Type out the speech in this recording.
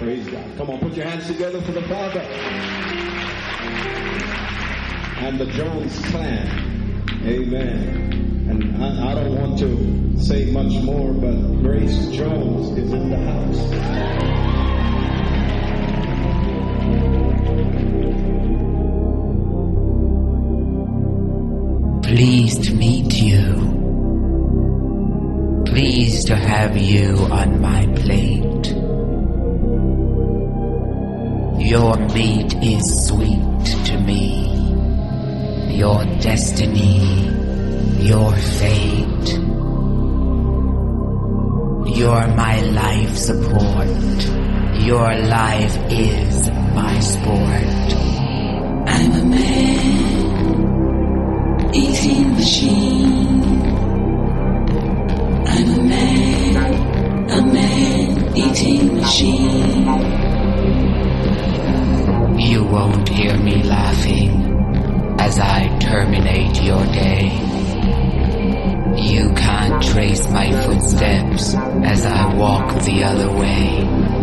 Praise God. Come on, put your hands together for the Father and the Jones clan. Amen. And I don't want to say much more, but Grace Jones is in the house. Pleased to meet you. Pleased to have you on my plate. Your meat is sweet to me. Your destiny, your fate. You're my life support. Your life is my sport. I'm a man, eating machine. I'm a man, eating machine. You won't hear me laughing as I terminate your day. You can't trace my footsteps as I walk the other way.